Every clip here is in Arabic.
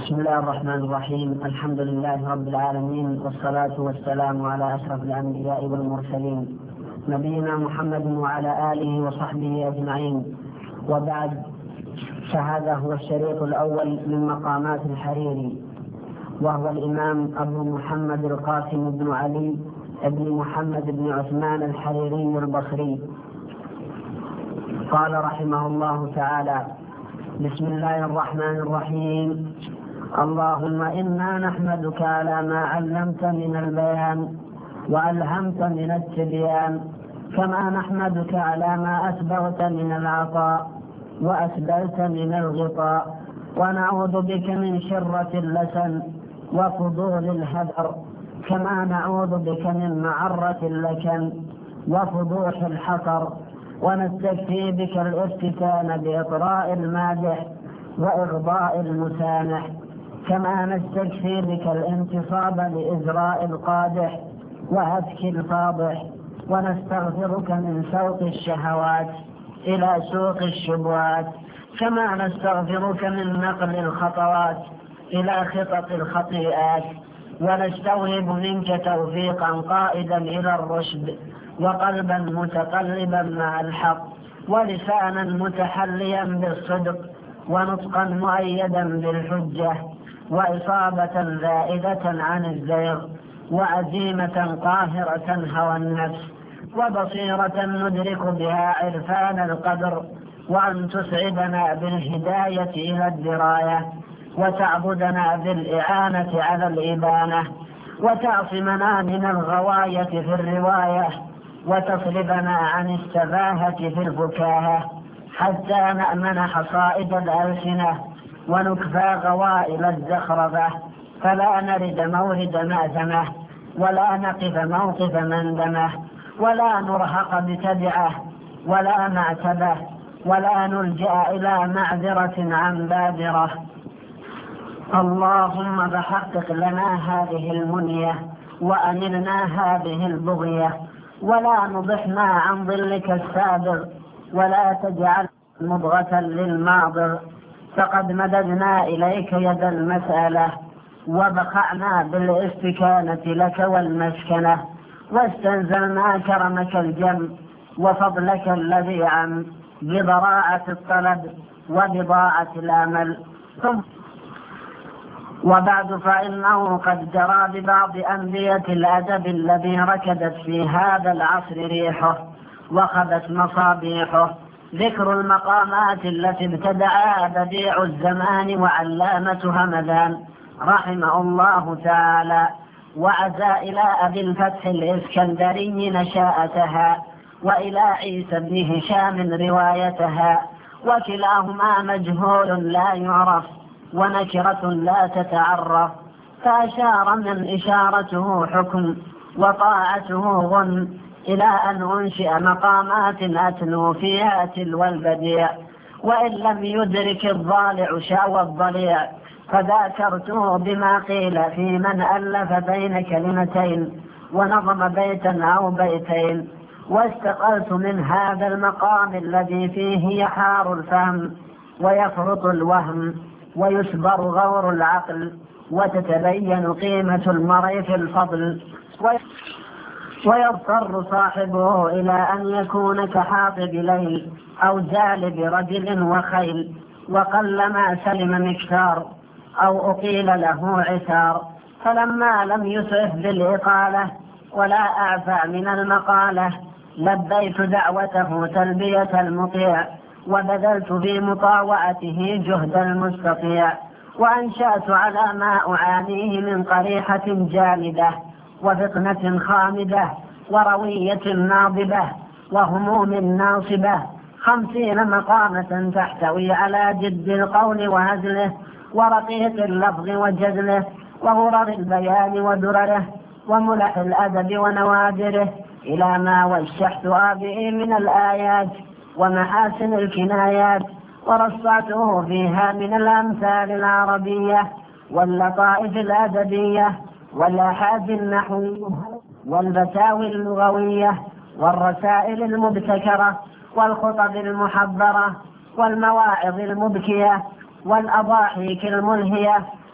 بسم الله الرحمن الرحيم. الحمد لله رب العالمين، والصلاة والسلام على أشرف الأنبياء والمرسلين نبينا محمد وعلى آله وصحبه أجمعين، وبعد، فهذا هو الشريط الأول من مقامات الحريري، وهو الإمام أبو محمد القاسم بن علي بن محمد بن عثمان الحريري البصري. قال رحمه الله تعالى: بسم الله الرحمن الرحيم. اللهم إنا نحمدك على ما علمت من البيان وألهمت من التبيان، كما نحمدك على ما أسبغت من العطاء وأسبلت من الغطاء، ونعوذ بك من شرة اللسن وفضول الهدر، كما نعوذ بك من معرة اللكن وفضوح الحصر، ونستكفي بك الافتتان بإطراء المادح وإغضاء المسامح، كما نستكفي بك الانتصاب لإزراء القادح وهتك الفاضح، ونستغفرك من سوق الشهوات إلى سوق الشبهات، كما نستغفرك من نقل الخطوات إلى خطط الخطيئات، ونستوهب منك توفيقا قائدا إلى الرشد، وقلبا متقلبا مع الحق، ولسانا متحليا بالصدق، ونطقا مؤيدا بالحجة، وإصابة زائدة عن الزيغ، وعزيمة قاهرة هوى النفس، وبصيرة ندرك بها عرفان القدر، وأن تسعدنا بالهداية إلى الدراية، وتعبدنا بالإعانة على الإبانة، وتعصمنا من الغواية في الرواية، وتصرفنا عن السفاهة في الفكاهة، حتى نأمن حصائد الألسنة ونكفى غوائل الزخرفة، فلا نرد مورد مأثمة، ولا نقف موقف مندمة، ولا نرهق بتبعه، ولا معتبه، ولا نلجأ إلى معذرة عن بادرة. اللهم فحقق لنا هذه المنية، وأنلنا هذه البغية، ولا نضحنا عن ظلك السابغ، ولا تجعل مضغة للماضر، فقد مددنا إليك يد المسألة، وبخعنا بالاستكانة لك والمسكنة، واستنزلنا كرمك الجم وفضلك الذي عم بضراعة الطلب وبضاعة الأمل. وبعد، فإنه قد جرى ببعض أنبية الأدب الذي ركدت في هذا العصر ريحه وخبت مصابيحه ذكر المقامات التي ابتدعها بديع الزمان وعلامة همدان رحمه الله تعالى، وعزى إلى أبي الفتح الإسكندري نشاءتها، وإلى عيسى بن هشام روايتها، وكلاهما مجهول لا يعرف ونكرة لا تتعرف، فأشار من إشارته حكم وطاعته غن، إلى أن أنشئ مقامات أتلو فيها تلو البديع، وإن لم يدرك الضالع شاوى الضليع، فذاكرته بما قيل في من ألف بين كلمتين ونظم بيتا أو بيتين، واستقلت من هذا المقام الذي فيه يحار الفهم ويفرط الوهم ويسبر غور العقل، وتتبين قيمة المرء في الفضل، ويضطر صاحبه إلى أن يكون كحاطب ليل أو جالب رجل وخيل، وقلما سلم مكثار أو أقيل له عثار، فلما لم يسعف بالإقالة ولا أعفى من المقالة، لبيت دعوته تلبية المطيع، وبذلت في مطاوعته جهد المستطيع، وأنشأت على ما أعانيه من قريحة جامدة وفطنة خامدة وروية ناضبة وهموم ناصبة 50 مقامة تحتوي على جد القول وهزله ورقيق اللفظ وجزله وغرر البيان ودرره وملح الأدب ونوادره، إلى ما وشحت آبئي من الآيات ومحاسن الكنايات، ورصعته فيها من الأمثال العربية واللطائف الأدبية والآحاد النحوية والفتاوي اللغوية والرسائل المبتكرة والخطب المحضرة والمواعظ المبكية والأضاحيك الملهية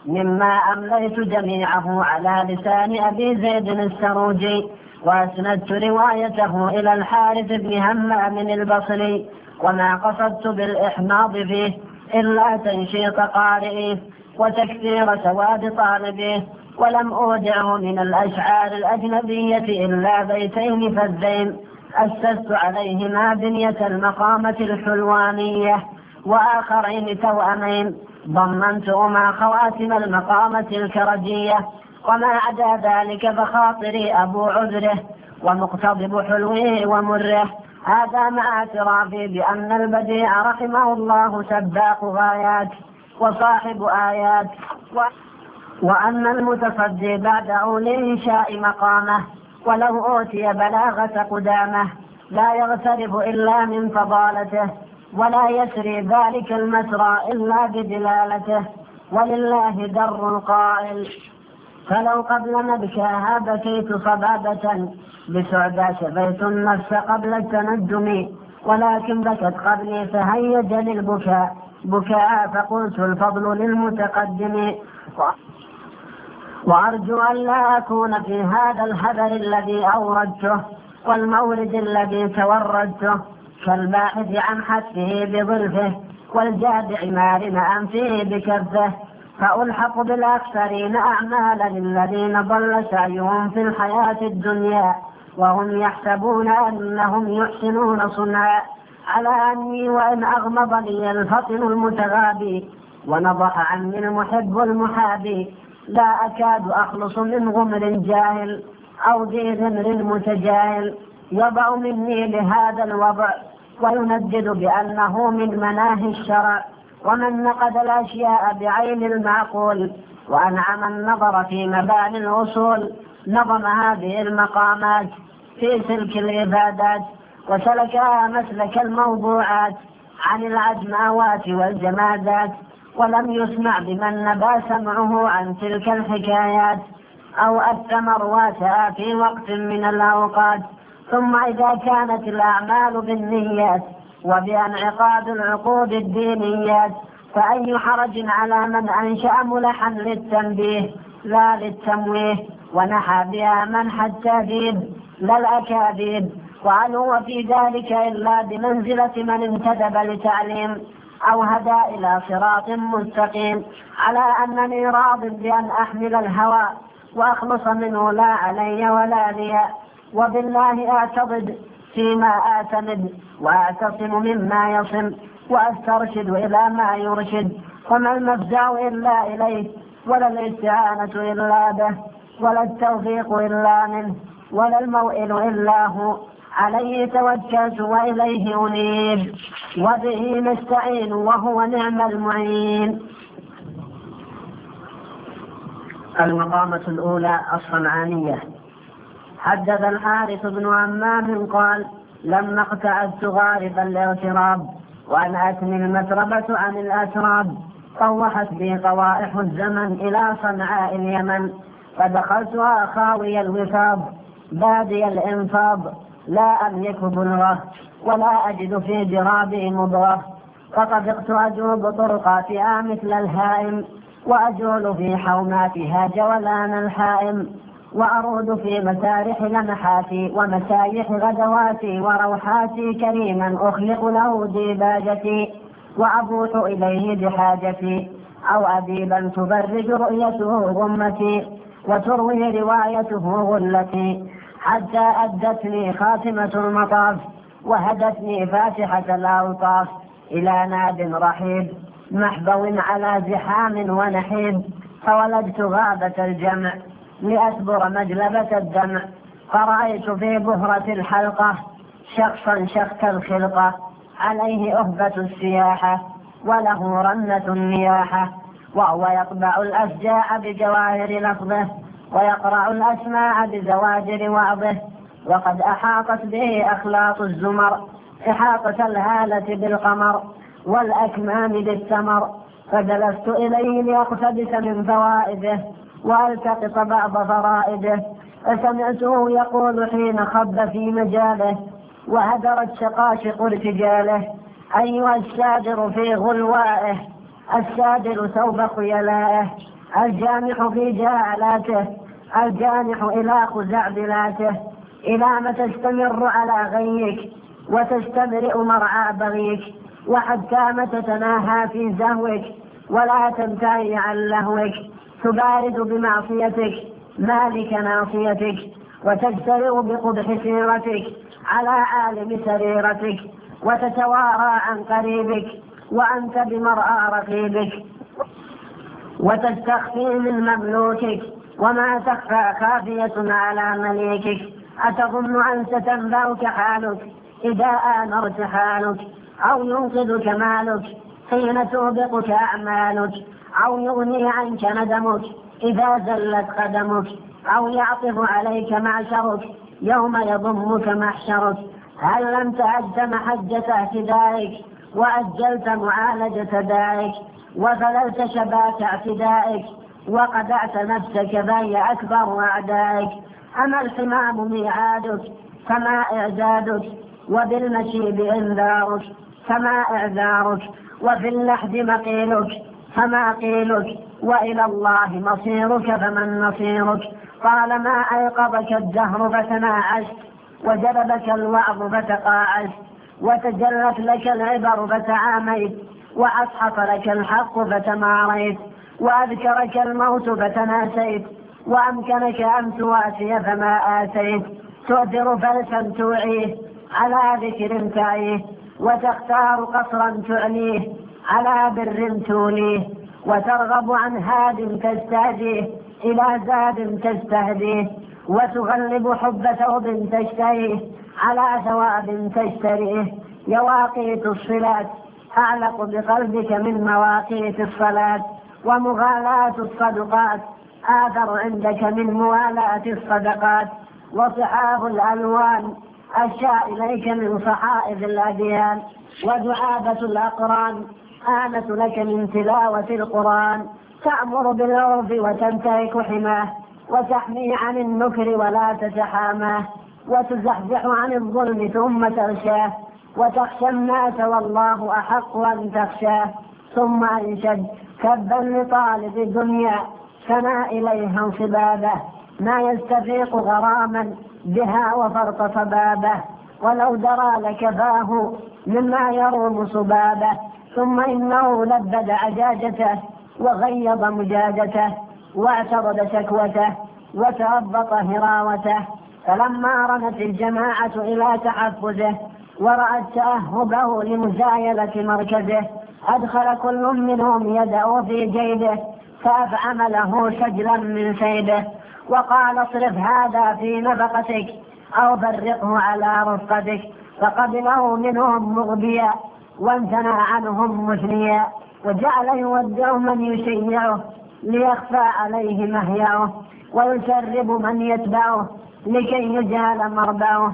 مما أمليت جميعه على لسان أبي زيد السروجي، وأسندت روايته إلى الحارث بن همام البصري، وما قصدت بالإحماض فيه إلا تنشيط قارئه وتكثير سواد طالبه، ولم أودعه من الأشعار الأجنبية إلا بيتين فذين أسست عليهما بنية المقامة الحلوانية، وآخرين توأمين ضمنتهما خواتم المقامة الكرجية، وما عدا ذلك فخاطري أبو عذره ومقتضب حلوه ومره. هذا مع اعترافي بأن البديع رحمه الله سباق غايات وصاحب آيات، وأن المتصدي بعده لإنشاء مقامه ولو أوتي بلاغة قدامه لا يغترف إلا من فضالته، ولا يسري ذلك المسرى إلا بدلالته، ولله در القائل: فلو قبل مبكاها بكيت صبابة بسعدى شفيت النفس قبل التندم، ولكن بكت قبلي فهيج للبكاء بكاء فقلت الفضل للمتقدم. وأرجو أن لا أكون في هذا الحذر الذي أوردته والمورد الذي توردته كالباحث عن حثه بظلفه والجادع مارن أنفه بكفه، فألحق بالأكثرين أعمالا للذين ضل سعيهم في الحياة الدنيا وهم يحسبون أنهم يحسنون صنعا، على أني وإن أغمض لي الفطن المتغابي ونضح عني المحب المحابي لا أكاد أخلص من غمر جاهل أو ذي غمر متجاهل يضع مني لهذا الوضع ويندد بأنه من مناهي الشرع، ومن نقد الأشياء بعين المعقول وأنعم النظر في مباني الأصول نظم هذه المقامات في سلك العبادات وسلكها مسلك الموضوعات عن العجماوات والجمادات، ولم يسمع بمن نبى سمعه عن تلك الحكايات أو أثم رواتها في وقت من الأوقات. ثم إذا كانت الأعمال بالنيات وبانعقاد العقود الدينيات فأي حرج على من أنشأ ملحا للتنبيه لا للتمويه ونحى بها منح التأديب لا الأكاذيب، وهل هو في ذلك إلا بمنزلة من انتدب لتعليم أو هدى إلى صراط مستقيم، على أنني راض بأن أحمل الهوى وأخلص منه لا علي ولا لي، وبالله أعتضد فيما أعتمد وأعتصم مما يصم وأسترشد إلى ما يرشد، وما المفزع إلا إليه ولا الاستعانة إلا به ولا التوفيق إلا منه ولا الموئل إلا هو، عليه توكلت وإليه أنيب وبه نستعين وهو نعم المعين. المقامة الأولى الصنعانية. حدث الحارث بن همام قال: لما اقتعدت غارب الاغتراب وأن أتني المتربة عن الأتراب طوحت بي قوائح الزمن إلى صنعاء اليمن، فدخلتها خاوي الوفاض بادي الإنفاض لا أملك بلغة ولا أجد في جرابي مضغة، فطبقت أجوب طرقاتها مثل الهائم وأجول في حوماتها جولان الحائم، وأرود في مسارح لمحاتي ومسايح غدواتي وروحاتي كريما أخلق له ديباجتي وأبوح إليه بحاجتي، أو أديبا تبرج رؤيته غمتي وتروي روايته غلتي، حتى أدتني خاتمة المطاف وهدتني فاتحة الأوطاف إلى ناد رحيب محبو على زحام ونحيب، فولدت غابة الجمع لأسبر مجلبة الدمع، فرأيت في بهرة الحلقة شخصا شخت الخلقة عليه أهبة السياحة وله رنة النياحة، وهو يطبع الأشجاع بجواهر لفظه ويقرع الأسماع بزواجر وعظه، وقد أحاطت به أخلاط الزمر إحاطة الهالة بالقمر والأكمام بالثمر، فجلست إليه لأقتبس من فوائده وألتقط بعض فرائده، فسمعته يقول حين خب في مجاله وهدرت شقاشق ارتجاله: أيها السادر في غلوائه السادر ثوب خيلائه، الجامح في جالاته، الجانح إلى خزعبلاته، إلى ما تستمر على غيك وتستبرئ مرعى بغيك، وحتى ما تتناهى في زهوك ولا تنتهي عن لهوك، تبارد بمعصيتك مالك ناصيتك، وتجترئ بقبح سيرتك على عالم سريرتك، وتتوارى عن قريبك وأنت بمرأى رقيبك، وتستخفي من مملوكك وما تخفى خافية على مليكك. أتظن أن ستنبأك حالك إذا آمرت حالك، أو ينقذك مالك حين توبقك أعمالك، أو يغني عنك ندمك إذا زلت قدمك، أو يعطف عليك معشرك يوم يضمك محشرك. هل لم تعد محجة اعتدائك وأجلت معالجة دائك، وفللت شباك اعتدائك وقدعت نفسك بين أكبر أعدائك؟ أما الحمام ميعادك فما إعدادك، وبالمشيب إنذارك فما إعذارك، وفي اللحد مقيلك فما قيلك، وإلى الله مصيرك فمن نصيرك. طالما أيقظك الدهر فتناعشت، وجلبك الوعظ فتقاعست، وتجلت لك العبر فتعاميت، وأصحف لك الحق فتماريت، وأذكرك الموت فتناسيت، وأمكنك أن تواسي فما آتيت. تؤثر فلسا توعيه على ذكر تعيه، وتختار قصرا تعليه على بر توليه، وترغب عن هاد تستهديه إلى زاد تستهديه، وتغلب حب ثوب تشتهيه على ثواب تشتريه. يواقيت الصلات أعلق بقلبك من مواقيت الصلاة، ومغالاة الصدقات آثر عندك من موالاة الصدقات، وصحاب الألوان أشاء إليك من صحائف الأديان، ودعابة الأقران آنة لك من تلاوة القرآن. تأمر بالعرف وتنتهك حماه، وتحمي عن النكر ولا تتحاماه، وتزحزح عن الظلم ثم تغشاه، وتخشى الناس والله أحق أن تخشاه. ثم أنشد كبا لطالب الدنيا سنا إليها انصبابه، ما يستفيق غراما بها وفرط صبابه، ولو درى لكفاه مما يروم صبابه. ثم إنه لبد عجاجته وغيض مجاجته، واعترض شكوته وتربط هراوته. فلما رمت الجماعة إلى تحفزه ورأت تأهبه لمزايلة مركزه، أدخل كل منهم يده في جيبه فأفعم له شجلا من سيده، وقال اصرف هذا في نفقتك أو فرقه على رفقتك. فقبله منهم مغبيا وامتنع عنهم مثنيا، وجعل يودع من يشيعه ليخفى عليه مهيعه، ويشرب من يتبعه لكي يجهل مربعه.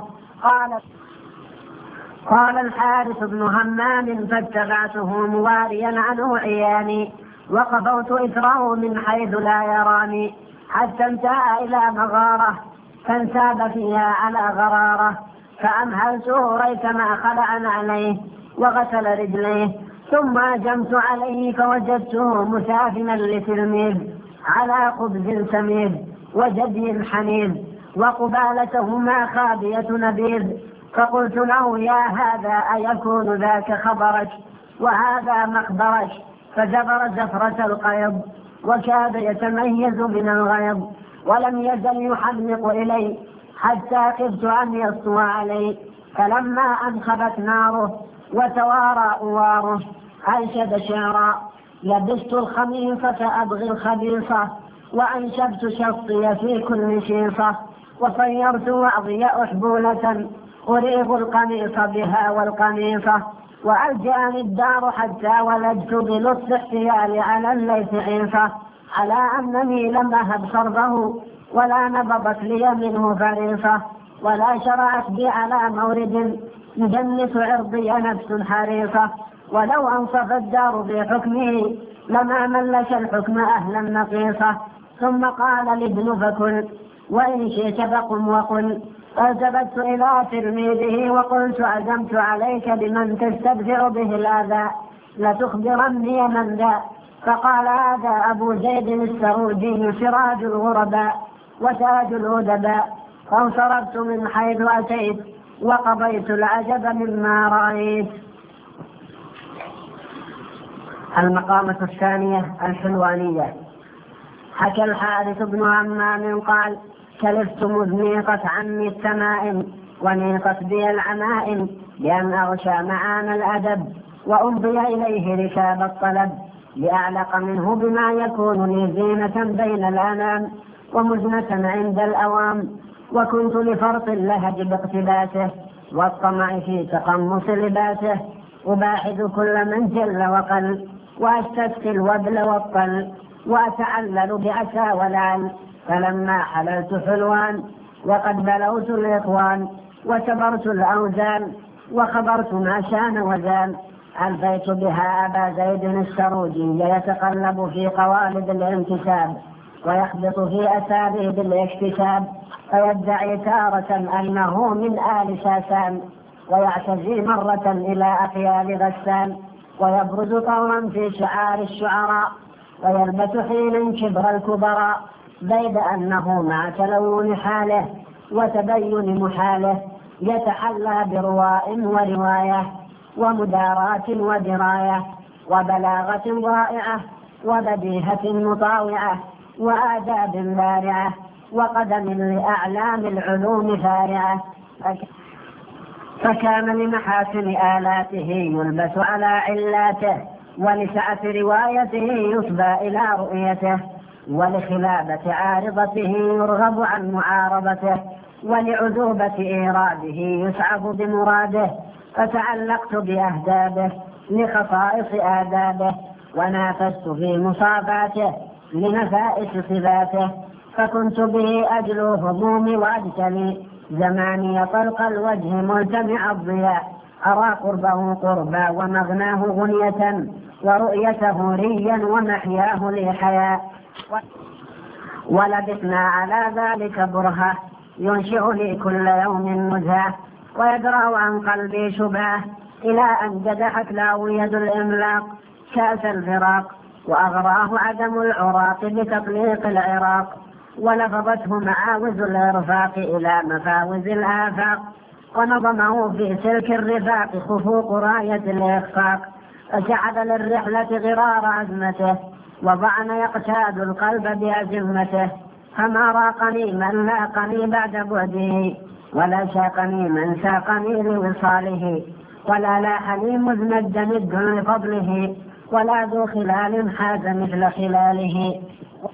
قال الحارث بن همام فاتبعته مواريا عنه عياني، وقفوت إثره من حيث لا يراني، حتى انتهى إلى مغارة فانساب فيها على غرارة، فأمهلته ريثما خلعا عليه وغسل رجليه، ثم أجمت عليه فوجدته مسافنا لتلميذ على خبز سميد وجدي حنيذ، وقبالتهما خابية نبيذ. فقلت له يا هذا أيكون ذاك خبرك وهذا مخبرك؟ فزفر زفرة القيض وكاد يتميز من الغيظ، ولم يزل يحمق إلي حتى خفت أن يسطو علي. فلما أنخبت ناره وتوارى أواره أنشد شعرا: لبست الخميصة أبغي الخبيصة، وأنشبت شطي في كل شيصة، وصيرت وعظي أحبولة أريغ القميص بها والقميصة، وألجأني الدار حتى ولدت بلطف احتيالي على الليث عيصة، على أنني لم أهب صربه ولا نبضت لي منه فريصة، ولا شرعت بي على مورد يجنس عرضي نفس حريصة، ولو أنصف الدار بحكمه لما ملك الحكم أهلا نقيصة. ثم قال لابن فكل وإن شئت فقم وقل. فالتفت إلى تلميذه وقلت عزمت عليك بمن تستدفع به الأذى، لتخبرني من ذا فقال: هذا أبو زيد السروجي سراج الغرباء وتاج الأدباء، فانصرفت من حيث أتيت وقضيت العجب مما رأيت. المقامة الثانية الحلوانية. حكى الحارث بن همام قال: كلفت مذ نيقت عني التمائم ونيقت بي العمائم بأن أغشى معاني الأدب وأمضي إليه ركاب الطلب لأعلق منه بما يكون لي زينة بين الأنام ومزنة عند الأوام، وكنت لفرط اللهج باقتباسه والطمع في تقمص لباسه أباحث كل من جل وقل وأستسقي الوبل والطل وأتعلل بعسى ولعل، فلما حللت حلوان وقد بلوت الإخوان وكبرت الأوزان وخبرت ما شان وزان، ألفيت بها أبا زيد السروجي يتقلب في قوالب الانتساب ويخبط في أساليب الاكتساب، فيدعي تارة أنه من آل ساسان ويعتزي مرة إلى أخيال غسان، ويبرز طورا في شعار الشعراء ويلبس حينا كبر الكبراء، بيد أنه مع تلون حاله وتبين محاله يتحلى برواء ورواية ومداراة ودراية وبلاغة رائعة وبديهة مطاوعة وآداب بارعة وقدم لأعلام العلوم فارعة، فكان لمحاسن آلاته يلبس على علاته ولسعة روايته يتبى إلى رؤيته ولخلابة عارضته يرغب عن معارضته ولعذوبة إيراده يسعف بمراده، فتعلقت بأهدابه لخصائص آدابه ونافست في مصاباته لنفائس صفاته، فكنت به أجلو همومي وأجتلي زماني طلق الوجه ملتمع الضياء، أرى قربه قربا ومغناه غنية ورؤيته ريا ومحياه لي حياء، ولبثنا على ذلك برهة ينشئ لي كل يوم نزهة ويدرأ عن قلبي شبهة، إلى أن جدحت له يد الإملاق كأس الفراق وأغراه عدم العراق بتطليق العراق، ولفظته معاوز الإرفاق إلى مفاوز الآفاق، ونظمه في سلك الرفاق خفوق راية الإخفاق، فشعب للرحلة غرار عزمته وضعن يقتاد القلب بأزمته، فما راقني من لاقني بعد بعده ولا شاقني من ساقني لوصاله، ولا لاحني مذ مد مد لفضله ولا ذو خلال حاز مثل خلاله،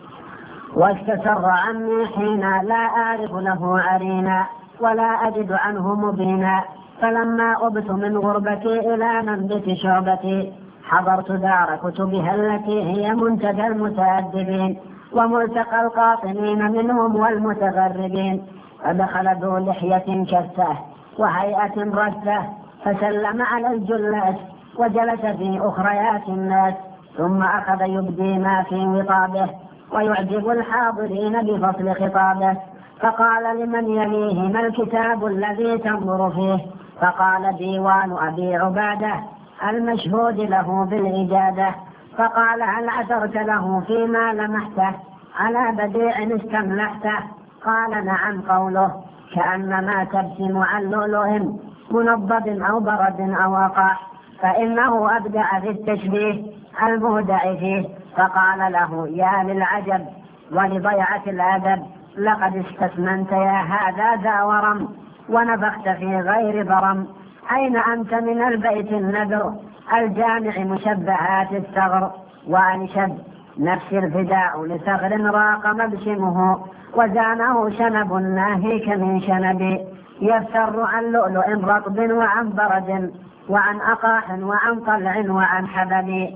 واستسر عني حين لا أعرف له عرينا ولا أجد عنه مبينا، فلما أبت من غربتي إلى منبت شعبتي حضرت دار كتبها التي هي منتدى المتأدبين وملتقى القاطنين منهم والمتغربين، فدخل ذو لحية كثة وهيئة رثة فسلم على الجلات وجلس في أخريات الناس، ثم أخذ يبدي ما في وطابه ويعجب الحاضرين بفصل خطابه، فقال لمن يليه: ما الكتاب الذي تنظر فيه؟ فقال: ديوان أبي عبادة المشهود له بالإجادة. فقال: هل عثرت له فيما لمحته على بديع استملحته؟ قال: نعم. قوله كأنما تبسم عن لؤلؤ منضد أو برد أو وقع، فإنه أبدع في التشبيه المهدع فيه. فقال له: يا للعجب ولضيعة الأدب، لقد استثمنت يا هذا ذا ورم ونفخت في غير برم، أين أنت من البيت النذر الجامع مشبهات الثغر، وأنشد نفس الفداء لثغر راق مبسمه وزانه شنب ناهيك من شنب، يفتر عن لؤلؤ رطب وعن برد وعن أقاح وعن طلع وعن حبب،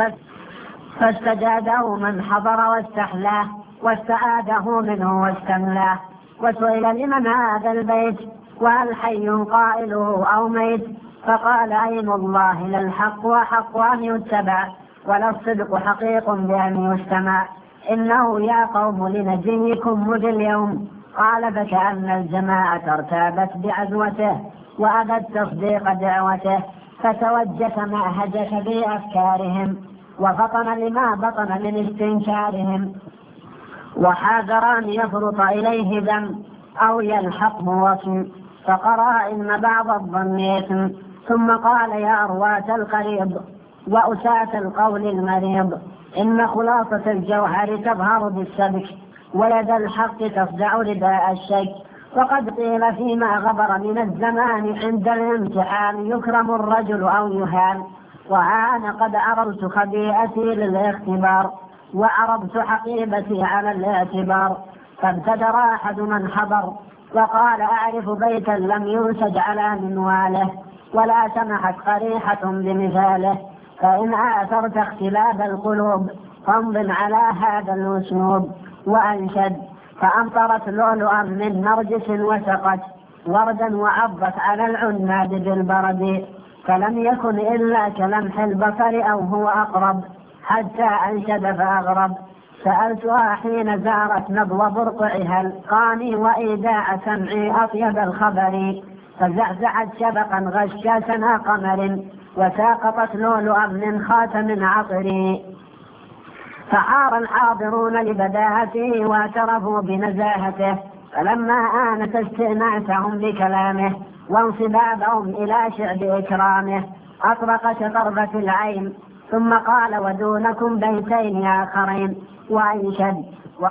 فاستجاده من حضر واستحلاه واستعاده منه واستملاه. وسئل: لمن هذا البيت وهل حي قائله أو ميت؟ فقال: أيم الله للحق وحق أن يتبع ولا الصدق حقيق بأن يستمع، إنه يا قوم لنجيكم مذ اليوم. قال: فكأن الجماعة ارتابت بعزوته وأبت تصديق دعوته، فتوجس ما هجس بأفكارهم وفطن لما بطن من استنكارهم، وحاذر أن يفرط إليه ذنب أو يلحقه وصم، فقرأ إن بعض الظن إثم، ثم قال يا رواة القريب وأساة القول المريض، إن خلاصة الجوهر تظهر بالسبك، ويد الحق تصدع رداء الشك. وقد قيل فيما غبر من الزمان عند الامتحان يكرم الرجل أو يهان، وأنا قد عرضت خبيئتي للاختبار، وعرضت حقيبتي على الاعتبار. فابتدر أحد من حضر وقال أعرف بيتا لم ينسج على منواله، ولا سمحت قريحة بمثاله، فإن آثرت اختلاف القلوب فانظم على هذا الأسلوب. وأنشد فأمطرت لؤلؤا من نرجس وسقت وردا وعضت على العناد بالبرد، فلم يكن إلا كلمح البصر أو هو أقرب، حتى أنشد فأغرب. سألتها حين زارت نبض برقعها القاني وإيداع سمعي أطيب الخبر، فزعزعت شبقا غشا سنا قمر، وساقطت لؤلؤا من خاتم عطري. فحار الحاضرون لبداهته واعترفوا بنزاهته، فلما آنت استئناسهم بكلامه وانصبابهم إلى شعب إكرامه أطرق شطرفة العين، ثم قال ودونكم بيتين آخرين. وأنشد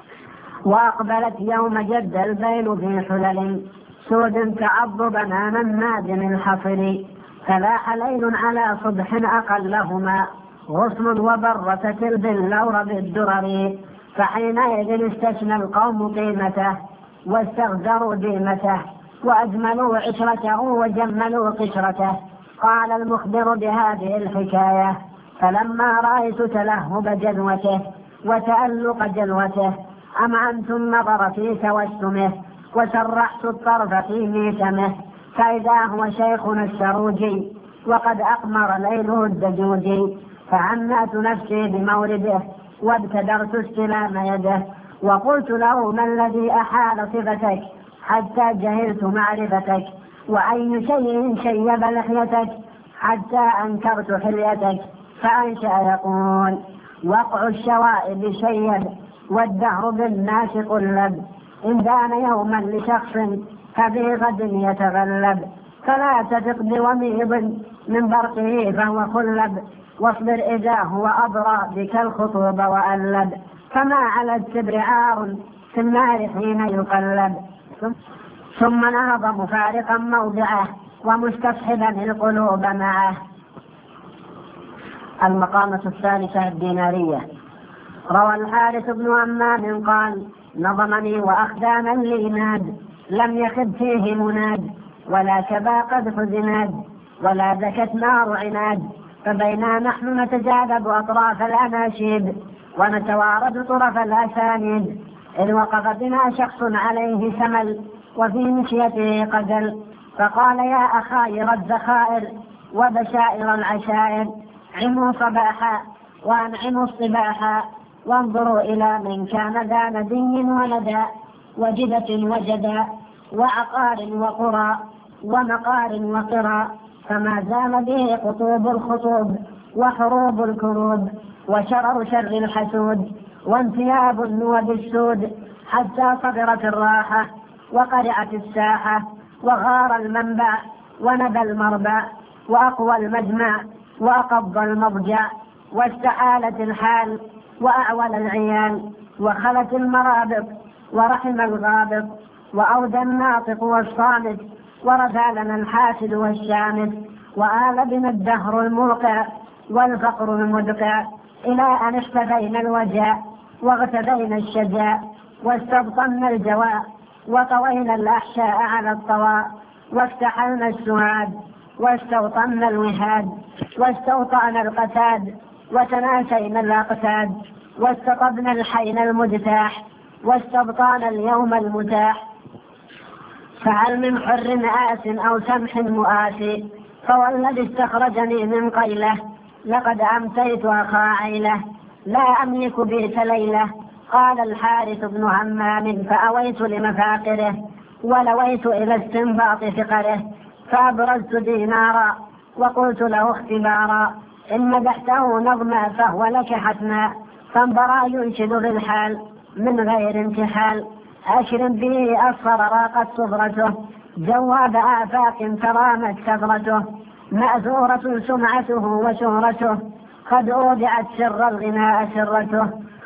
وأقبلت يوم جد البين في حلل سود تعض بنانا نادم الحصر، فلاح ليل على صبح أقلهما غصن وبرة باللور بالدرر، فحينئذ استشنى القوم قيمته واستغزروا ديمته، وأجملوا عشرته وجملوا قشرته. قال المخبر بهذه الحكاية فلما رأيت تلهب جلوته وتألق جلوته أمعنت النظر في توسمه، وسرحت الطرف في ميتمه، فإذا هو شيخنا السروجي وقد أقمر ليله الدجوجي. فعنأت نفسي بمورده وابتدرت استلام يده، وقلت له ما الذي أحال صفتك حتى جهلت معرفتك، وأي شيء شيب لحيتك حتى أنكرت حليتك. فأنشأ يقول وقع الشوائب شيب والدهر بالناس قلب، إن دان يوما لشخص ففي غد يتغلب، فلا تثق بوميض من برقه فهو خلب، واصبر إذا هو أضرى بك الخطوب وألب، فما على السبر عار في النار حين يقلب. ثم نهض مفارقا موضعه ومستصحبا القلوب معه. المقامة الثالثة الدينارية. روى الحارث بن همام قال نظمني وأخدانا لي ناد، لم يخب فيه مناد ولا كبا قدح زناد ولا ذكت نار عناد، فبينا نحن نتجاذب أطراف الأناشيد ونتوارد طرف الأسانيد، إذ وقف بنا شخص عليه سمل وفي مشيته قدل، فقال يا أخاير الذخائر وبشائر العشائر عموا صباحا وأنعموا الصباحا، وانظروا إلى من كان ذا ندي وندى وجدة وجدا وعقار وقرى ومقار وقرى، فما زال به قطوب الخطوب وحروب الكروب وشرر شر الحسود وانثياب النوب السود، حتى صدرت الراحة وقرعت الساحة وغار المنبع ونبى المربع وأقوى المجمع وأقض المضجع، واستحالت الحال وأعول العيال وخلت المرابط ورحم الغابط، وأودى الناطق والصامت ورثى لنا الحاسد والشامت، وآل بنا الدهر الموقع والفقر المدقع، إلى أن اختفينا الوجاء واغتدينا الشجاء واستبطنا الجواء وطوينا الأحشاء على الطواء، وافتحلنا السعاد واستوطنا الوهاد واستوطأنا القتاد وتناسينا الأقتاد، واستطبنا الحين المجتاح واستبطانا اليوم المتاح. فهل من حر آس أو سمح مؤاسي، فوالذي استخرجني من قيله لقد أمسيت أخا عيله، لا أملك بئس ليلة. قال الحارث بن همام فأويت لمفاقره ولويت إلى استنباط فقره، فأبرزت دينارا وقلت له اختبارا إن مدحته نظما فهو لك حتما، فانبرى ينشد بالحال من غير انتحال. أشرم به أصفر راقت صفرته، جواب آفاق ترامت كثرته، مأثورة سمعته وشهرته، قد أودعت سر الغناء سرته،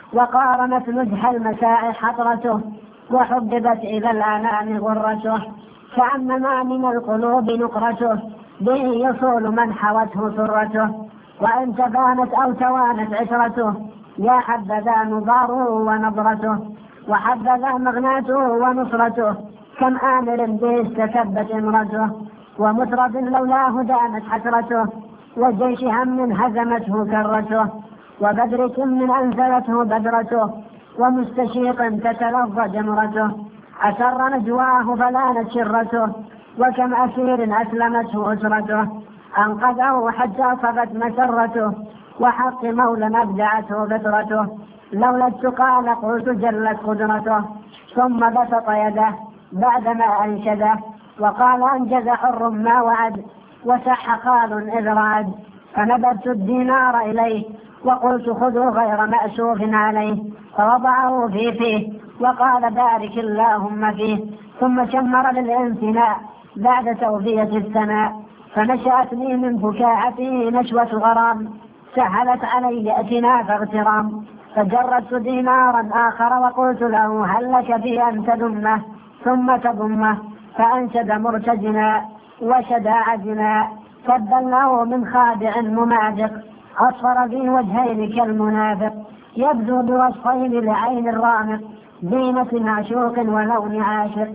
وقارنت مدح المساء حضرته، وحببت إلى الأنام غرته، كأنما من القلوب نقرته، به يصول من حوته سرته، وإن تبانت أو توانت عشرته، يا حبذا نظاره ونظرته، وحبذا مغناته ونصرته، كم آمر به استكبت امرته، ومطرب لولاه دامت حسرته، وجيش هم هزمته كرته، وبدر من أنزلته بدرته، ومستشيق تتلظى جمرته، أسر نجواه فلانت شرته، وكم أسير أسلمته أسرته، أنقذه حتى صبت مسرته، وحق مولى أبدعته بطرته، لولا التقى لقلت جلت قدرته، ثم بسط يده بعدما أنشده، وقال أنجز حر ما وعد، وسح قال إذ راد، فنبذت الدينار إليه وقلت خذوا غير مأسوف عليه، فوضعه في فيه وقال بارك اللهم فيه، ثم شمر للامتناء بعد توفية الثناء، فنشأت لي من فكاهته نشوة غرام، سهلت علي أتنا فاغترام، فجردت دينارا آخر وقلت له هل لك في أن تذمه، ثم تضمه، فأنشد مرتجنا وشدى عجنا، فبلناه من خادع ممازق، أصفر في وجهين كالمنافق، يبدو بوصفين لعين الرامق، دينة معشوق ولون عاشق،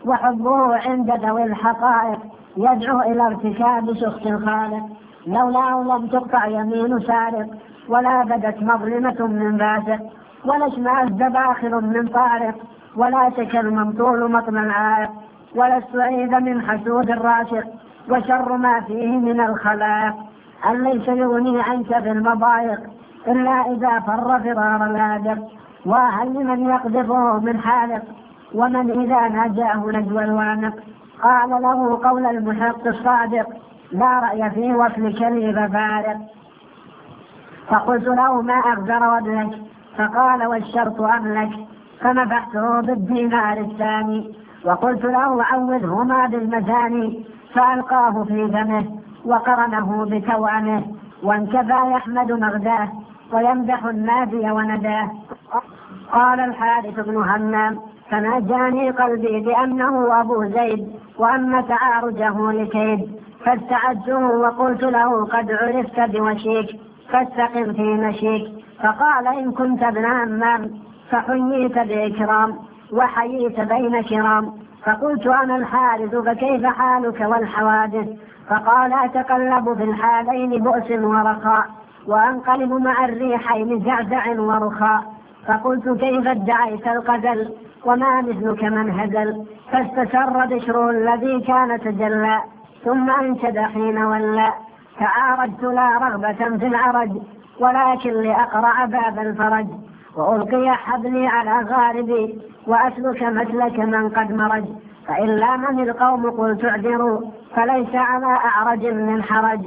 وحبه عند ذوي الحقائق يدعو إلى ارتكاب سخط الخالق، لولاه لم تقطع يمين سارق، ولا بدت مظلمة من باسق، ولا اشمأز باخر من طارق، ولا شك الممطول مطم العائق، ولا استعيذ من حسود الراشق، وشر ما فيه من الخلائق، أن ليس يغني عنك في المضايق إلا إذا فر فرار الهادق، وهل لمن يقذفه من حالق، ومن إذا نجاه نجوى الوانق، قال له قول المحق الصادق لا رأي في وصل كليب فارق، فقلت له ما أغدر وابنك، فقال والشرط أملك، فنفحته بالدينار الثاني، وقلت له عوذهما بالمثاني، فألقاه في فمه وقرنه بتوأمه، وانكفى يحمد مغداه ويمدح النادي ونداه. قال الحارث بن همام فناجاني قلبي بأنه أبو زيد، وأن تعارجه لكيد، فاستعدته وقلت له قد عرفت بوشيك، فاستقم في مشيك، فقال إن كنت ابن همام فحييت بإكرام، وحييت بين كرام، فقلت أنا الحارث فكيف حالك والحوادث، فقال أتقلب في الحالين بؤس ورخاء، وأنقلب مع الريحين زعزع ورخاء، فقلت كيف ادعيت القتل وما مثلك من هزل، فاستسر بشر الذي كان تجلى، ثم أنشد حين ولى، تعارجت لا رغبة في العرج، ولكن لأقرع باب الفرج، وألقي حبلي على غاربي، وأسلك مسلك من قد مرج، فإلا من القوم قلت اعذروا، فليس على أعرج من حرج.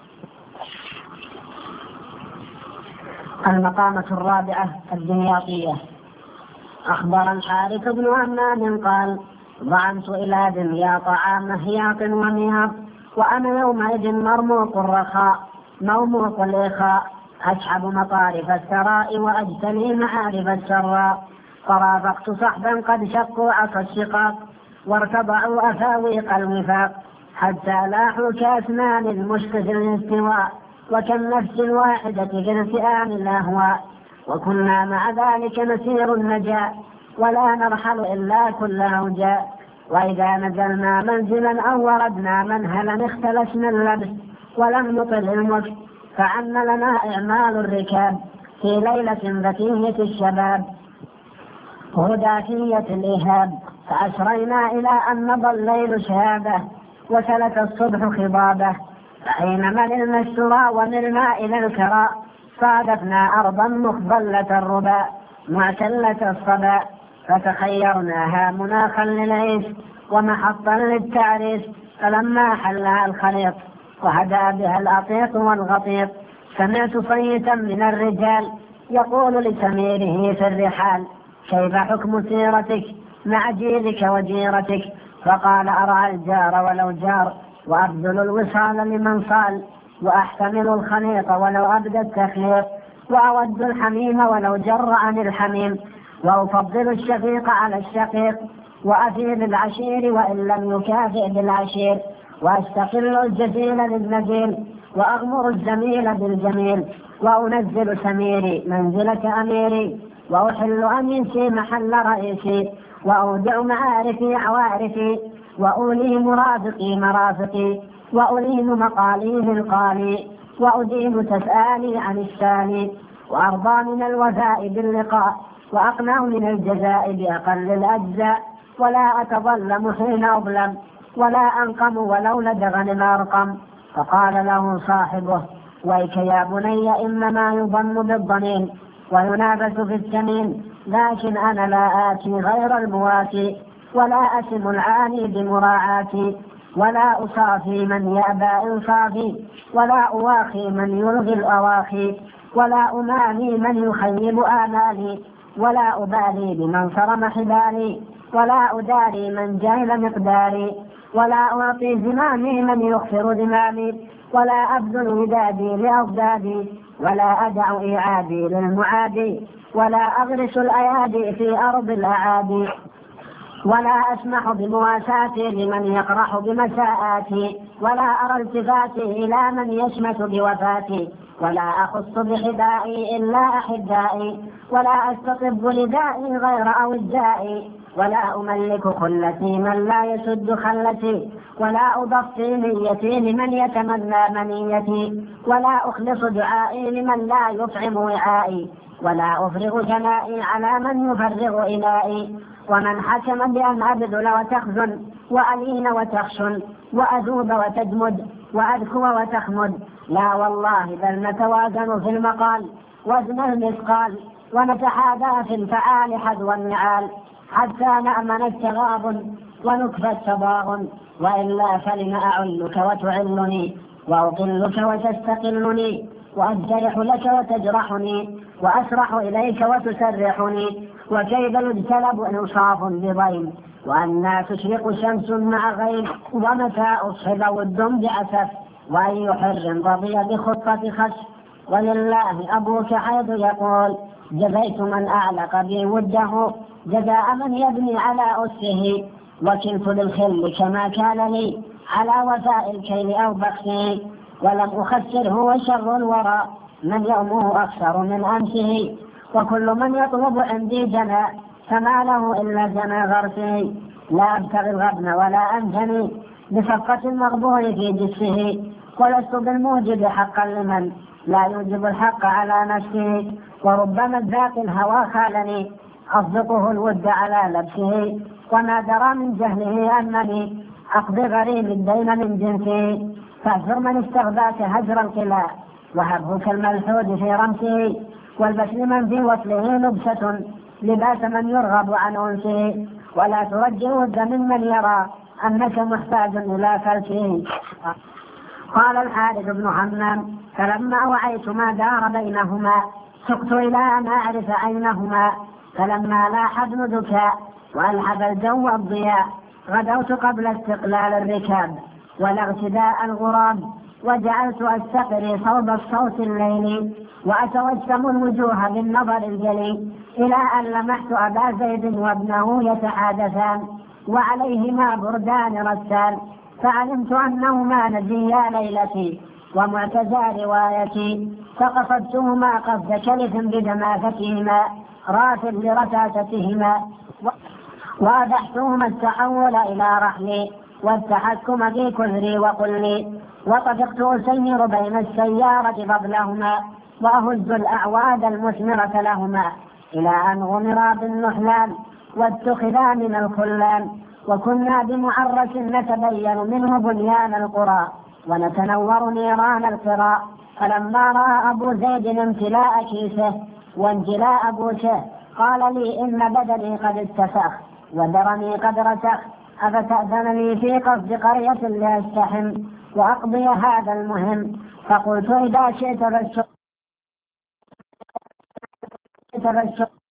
المقامة الرابعة الدمياطية. أخبر الحارث بن همام قال ظعنت إلى دمياط عام هياط ومياط، وأنا يومئذ مرموق الرخاء موموق الإخاء، أسحب مطارف الثراء وأجتني معارف السراء، فرافقت صحبا قد شقوا عصا الشقاق، وارتضعوا أفاويق الوفاق، حتى لاحوا كأسنان المشط في الاستواء، وكالنفس الواحدة في التئام الأهواء، وكنا مع ذلك نسير النجاء، ولا نرحل إلا كل هوجاء، وإذا نزلنا منزلا أو وردنا منهلا اختلسنا اللبس ولم نطل المشط، فعن لنا إعمال الركاب في ليلة ذكية الشباب هداتية الإهاب، فأسرينا إلى أن مضى الليل شهابه وسلك الصبح خضابه، فأينما نلنا السرى وملنا إلى الكراء، صادفنا أرضا مخضلة الربا معتلة الصبا، فتخيرناها مناخا للعيش ومحطا للتعريس، فلما حلها الخليط وهدى بها الأطيق والغطيط، سمعت صيتا من الرجال يقول لسميره في الرحال: كيف حكم سيرتك مع جيرك وجيرتك؟ فقال: أرعى الجار ولو جار، وأبذل الوصال لمن صال، وأحتمل الخليط ولو أبدى التخليط، وأود الحميم ولو جر عن الحميم، وأفضل الشفيق على الشقيق، وأفي بالعشير وإن لم يكافئ بالعشير، وأستقل الجزيل للنزيل، وأغمر الجميل بالجميل، وأنزل سميري منزلة أميري، وأحل أنيسي محل رئيسي، وأودع معارفي عوارفي، وأولي مرافقي مرافقي، وألين مقاليه القالي، وأدين تسآلي عن السالي، وأرضى من الوفاء باللقاء، وأقنع من الجزاء بأقل الأجزاء، ولا أتظلم حين أظلم، ولا أنقم ولو لدغني الأرقم. فقال له صاحبه: ويك يا بني، إنما يظن بالظنين وينابس في السمين، لكن أنا لا آتي غير المواتي، ولا أسم العاني بمراعاتي، ولا أصافي من يأبى إنصافي، ولا أواخي من يلغي الأواخي، ولا أماني من يخيب آمالي، ولا أبالي بمن صرم حبالي، ولا أداري من جهل مقداري، ولا أعطي زمامي من يخفر زمامي، ولا أبذل ودادي لأضدادي، ولا أدع إيعادي للمعادي، ولا أغرس الأيادي في أرض الأعادي، ولا أسمح بمواساتي لمن يقرح بمساءاتي، ولا أرى التفاتي إلى من يشمت بوفاتي، ولا أخص بحدائي إلا أحدائي، ولا أستطب لدائي غير أودائي، ولا أملك خلتي من لا يسد خلتي، ولا أضفي نيتي لمن يتمنى منيتي، ولا أخلص دعائي لمن لا يطعم وعائي، ولا أفرغ ثنائي على من يفرغ إنائي، ومن حكم بأن أبذل وتخزن، وألين وتخشن، وأذوب وتجمد، وأذكو وتخمد، لا والله، بل نتوازن في المقال وزن المثقال، ونتحاذى في الفعال حذو النعال، حتى نأمن التغابن ونكفى التضاغن، وإلا فلم أعلك وتعلني، وأقلك وتستقلني، وأجرح لك وتجرحني، وأسرح إليك وتسرحني، وكيف يجتلب إنصاف بضيم، وأنا تشرق شمس مع غيم، ومتى أصحب ود بأسف، وأي حر رضي بخطة خسف. ولله أبوك حيث يقول: جزيت من أعلق بي وده جزاء من يبني على أسه، وكلت للخل كما كان لي على وفاء الكيل أو بخسه، ولم أخسره وشر الورى من يومه أكثر من أمسه، وكل من يطلب عندي جنى فما له إلا جنى غرسه، لا أبتغي الغبن ولا أنجني بصفقة المغبور في جسه، ولست بالموجب حقا لمن لا يوجب الحق على نفسه، وربما الذات الهوى خالني أصدقه الود على لبسه، وما درى من جهله أنني أقضي غريب الدين من جنسه، فاهجر من استغباك هجر القلاع، وهبه كالملحود في رمسه، والبس لمن في وصله لبسة لباس من يرغب عن أنسه، ولا ترجع ود ممن يرى أنك محتاج إلى فلسه. قال الحارث بن حمام: فلما وعيت ما دار بينهما سقت إلى أن أعرف أينهما، فلما لاح ابن دكاء وألحب الجو الضياء غدوت قبل استقلال الركاب ولا اغتداء الغراب، وجعلت أستقري صوب الصوت الليلي، وأتوسم الوجوه بالنظر الجلي، إلى أن لمحت أبا زيد وابنه يتحادثان وعليهما بردان رسال، فعلمت أنهما نجيا ليلتي ومعتزى روايتي، فقصدتهما قصد كلف بدمافتهما رافل لرتاستهما، وأبحتهما التحول إلى رحلي والتحكم في كثري وقلي، وطفقت أسير بين السيارة قبلهما وأهز الأعواد المثمرة لهما، إلى أن غمرا بالنحلان واتخذا من الخلان، وكنا بمعرس نتبين منه بنيان القرى ونتنور نيران القرى. فلما رأى أبو زيد امتلاء كيسه وانجلاء بوسه قال لي: إن بدني قد اتسخ ودرني قد رسخ، أفتأذن لي في قصد قرية لأستحم وأقضي هذا المهم؟ فقلت إذا شئت